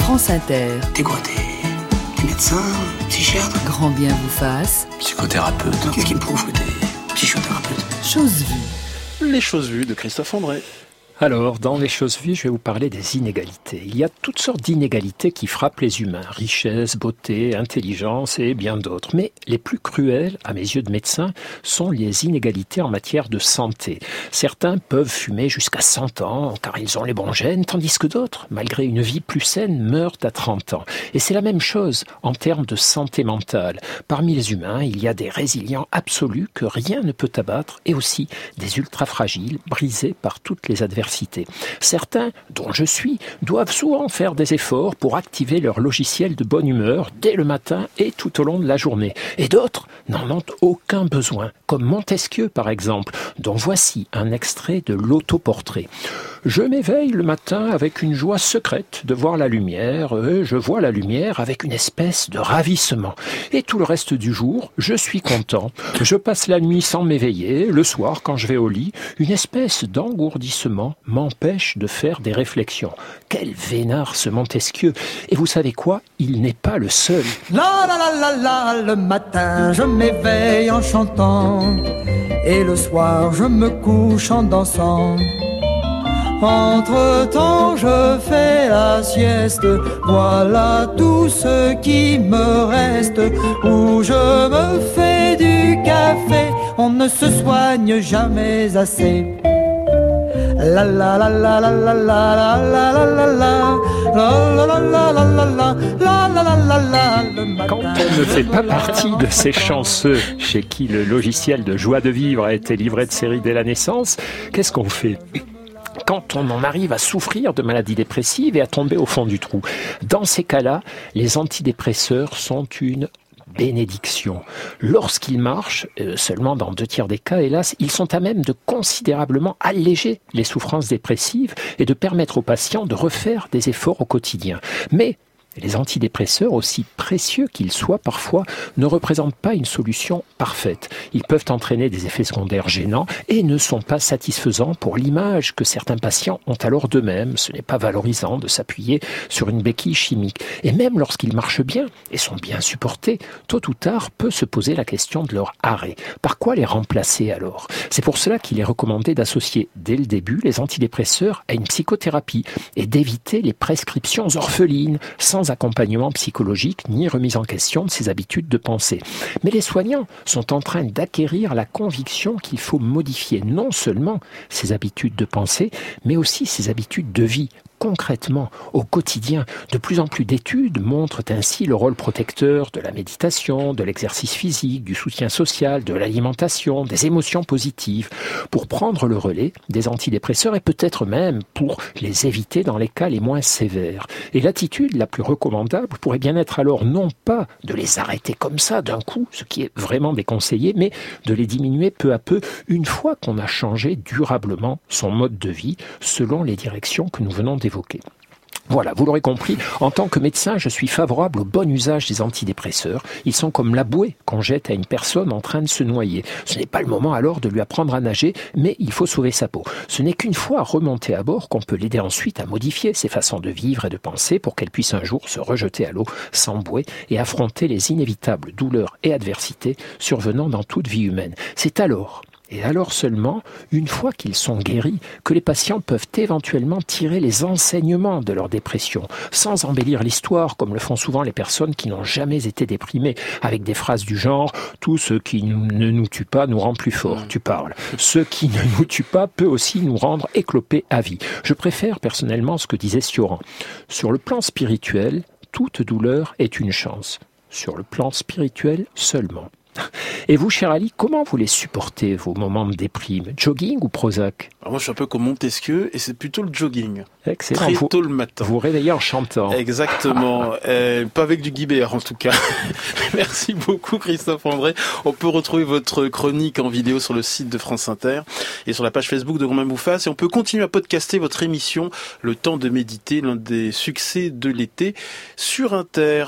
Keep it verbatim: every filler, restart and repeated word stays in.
France Inter. T'es quoi, t'es, t'es médecin, psychiatre? Grand bien vous fasse. Psychothérapeute. Qu'est-ce qui me prouve que t'es psychothérapeute? Chose vue. Les choses vues de Christophe André. Alors, dans les choses vues, je vais vous parler des inégalités. Il y a toutes sortes d'inégalités qui frappent les humains. Richesse, beauté, intelligence et bien d'autres. Mais les plus cruelles, à mes yeux de médecin, sont les inégalités en matière de santé. Certains peuvent fumer jusqu'à cent ans, car ils ont les bons gènes, tandis que d'autres, malgré une vie plus saine, meurent à trente ans. Et c'est la même chose en termes de santé mentale. Parmi les humains, il y a des résilients absolus que rien ne peut abattre, et aussi des ultra-fragiles, brisés par toutes les adversités. Certains, dont je suis, doivent souvent faire des efforts pour activer leur logiciel de bonne humeur dès le matin et tout au long de la journée. Et d'autres n'en ont aucun besoin, comme Montesquieu par exemple, dont voici un extrait de l'autoportrait. Je m'éveille le matin avec une joie secrète de voir la lumière, et je vois la lumière avec une espèce de ravissement. Et tout le reste du jour, je suis content. Je passe la nuit sans m'éveiller, le soir quand je vais au lit, une espèce d'engourdissement m'empêche de faire des réflexions. Quel vénard ce Montesquieu! Et vous savez quoi? Il n'est pas le seul. La la la la la, le matin je m'éveille en chantant, et le soir je me couche en dansant. Entre-temps je fais la sieste, voilà tout ce qui me reste, où je me fais du café, on ne se soigne jamais assez. La la la la la la la la la la la la la la la la la la la la. Quand on ne fait pas partie de ces chanceux chez qui le logiciel de joie de vivre a été livré de série dès la naissance, qu'est-ce qu'on fait ? Quand on en arrive à souffrir de maladies dépressives et à tomber au fond du trou. Dans ces cas-là, les antidépresseurs sont une bénédiction. Lorsqu'ils marchent, euh, seulement dans deux tiers des cas, hélas, ils sont à même de considérablement alléger les souffrances dépressives et de permettre aux patients de refaire des efforts au quotidien. Mais les antidépresseurs, aussi précieux qu'ils soient parfois, ne représentent pas une solution parfaite. Ils peuvent entraîner des effets secondaires gênants et ne sont pas satisfaisants pour l'image que certains patients ont alors d'eux-mêmes. Ce n'est pas valorisant de s'appuyer sur une béquille chimique. Et même lorsqu'ils marchent bien et sont bien supportés, tôt ou tard peut se poser la question de leur arrêt. Par quoi les remplacer alors? C'est pour cela qu'il est recommandé d'associer dès le début les antidépresseurs à une psychothérapie et d'éviter les prescriptions orphelines sans accompagnement psychologique ni remise en question de ses habitudes de pensée. Mais les soignants sont en train d'acquérir la conviction qu'il faut modifier non seulement ses habitudes de pensée, mais aussi ses habitudes de vie. Concrètement, au quotidien, de plus en plus d'études montrent ainsi le rôle protecteur de la méditation, de l'exercice physique, du soutien social, de l'alimentation, des émotions positives, pour prendre le relais des antidépresseurs et peut-être même pour les éviter dans les cas les moins sévères. Et l'attitude la plus recommandable pourrait bien être alors non pas de les arrêter comme ça d'un coup, ce qui est vraiment déconseillé, mais de les diminuer peu à peu une fois qu'on a changé durablement son mode de vie selon les directions que nous venons d'évoquer. Voilà, vous l'aurez compris, en tant que médecin, je suis favorable au bon usage des antidépresseurs. Ils sont comme la bouée qu'on jette à une personne en train de se noyer. Ce n'est pas le moment alors de lui apprendre à nager, mais il faut sauver sa peau. Ce n'est qu'une fois remontée à bord qu'on peut l'aider ensuite à modifier ses façons de vivre et de penser pour qu'elle puisse un jour se rejeter à l'eau sans bouée et affronter les inévitables douleurs et adversités survenant dans toute vie humaine. C'est alors... Et alors seulement, une fois qu'ils sont guéris, que les patients peuvent éventuellement tirer les enseignements de leur dépression, sans embellir l'histoire, comme le font souvent les personnes qui n'ont jamais été déprimées, avec des phrases du genre « Tout ce qui ne nous tue pas nous rend plus forts », tu parles. « Ce qui ne nous tue pas peut aussi nous rendre éclopés à vie ». Je préfère personnellement ce que disait Sioran. Sur le plan spirituel, toute douleur est une chance. Sur le plan spirituel seulement. Et vous, cher Ali, comment vous les supportez, vos moments de déprime? Jogging ou Prozac? Alors moi, je suis un peu comme Montesquieu, et c'est plutôt le jogging. Excellent. Très vous, tôt le matin. Vous réveillez en chantant. Exactement. euh, pas avec du Guibert, en tout cas. Merci beaucoup, Christophe André. On peut retrouver votre chronique en vidéo sur le site de France Inter et sur la page Facebook de Romain Bouffasse. Et on peut continuer à podcaster votre émission Le Temps de méditer, l'un des succès de l'été, sur Inter.